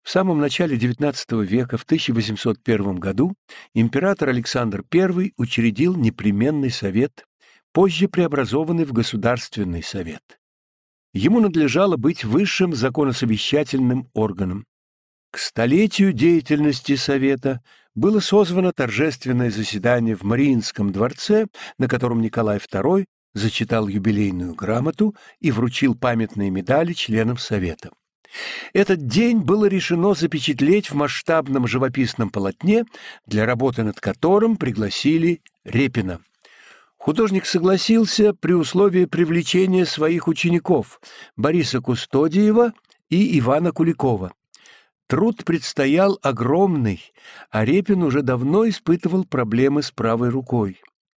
В самом начале XIX века, в 1801 году, император Александр I учредил непременный совет, позже преобразованный в Государственный совет. Ему надлежало быть высшим законосовещательным органом. К столетию деятельности совета было созвано торжественное заседание в Мариинском дворце, на котором Николай II зачитал юбилейную грамоту и вручил памятные медали членам совета. Этот день было решено запечатлеть в масштабном живописном полотне, для работы над которым пригласили Репина. Художник согласился при условии привлечения своих учеников Бориса Кустодиева и Ивана Куликова. Труд предстоял огромный, а Репин уже давно испытывал проблемы с правой рукой.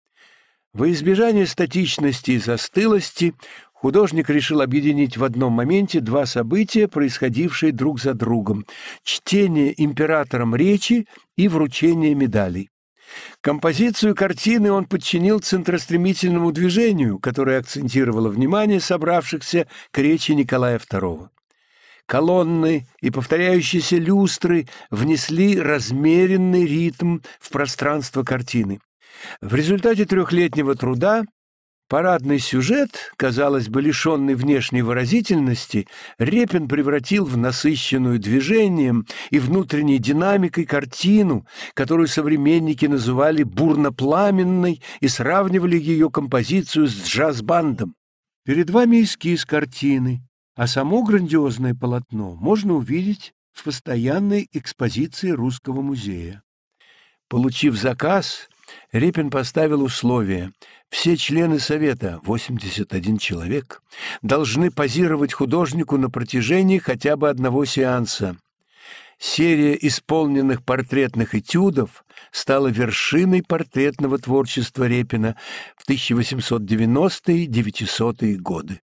Во избежание статичности и застылости художник решил объединить в одном моменте два события, происходившие друг за другом: чтение императором речи и вручение медалей. Композицию картины он подчинил центростремительному движению, которое акцентировало внимание собравшихся к речи Николая II. Колонны и повторяющиеся люстры внесли размеренный ритм в пространство картины. В результате трехлетнего труда парадный сюжет, казалось бы, лишенный внешней выразительности, Репин превратил в насыщенную движением и внутренней динамикой картину, которую современники называли бурно-пламенной и сравнивали ее композицию с джаз-бандом. Перед вами эскиз картины, а само грандиозное полотно можно увидеть в постоянной экспозиции Русского музея. Получив заказ, Репин поставил условие: все члены совета, 81 человек, должны позировать художнику на протяжении хотя бы одного сеанса. Серия исполненных портретных этюдов стала вершиной портретного творчества Репина в 1890-900-е годы.